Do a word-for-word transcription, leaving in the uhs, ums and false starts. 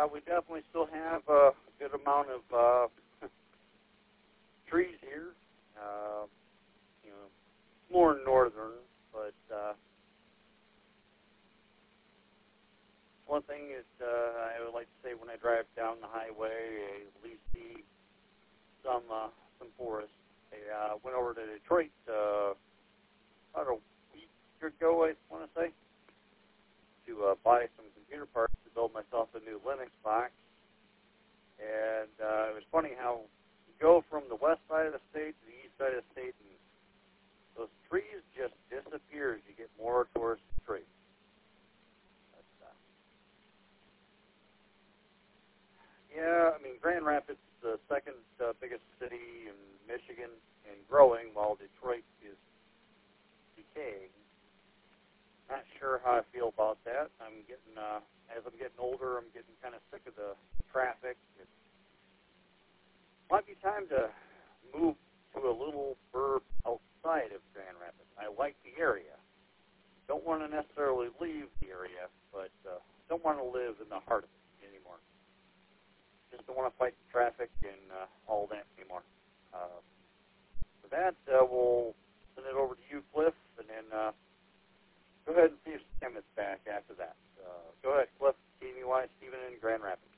uh, we definitely still have a good amount of uh, trees here. Uh, you know, more northern, but uh, one thing is uh, I would like to say when I drive down the highway, I at least see some uh, some forest. I uh, went over to Detroit uh, about a week ago, I want to say, to uh, buy some computer parts to build myself a new Linux box. And uh, it was funny how you go from the west side of the state to the east side of the state, and those trees just disappear as you get more towards Detroit. But, uh, yeah, I mean, Grand Rapids is the second uh, biggest city in Michigan and growing, while Detroit is decaying. Not sure how I feel about that. I'm getting, uh, as I'm getting older, I'm getting kind of sick of the traffic. It might be time to move to a little burb outside of Grand Rapids. I like the area. Don't want to necessarily leave the area, but uh, don't want to live in the heart of it anymore. Just don't want to fight the traffic and uh, all that anymore. Uh, for that, uh, we'll send it over to you, Cliff, and then uh, go ahead and see if Sam is back after that. Uh, go ahead, Cliff, T V Y, Stephen in Grand Rapids.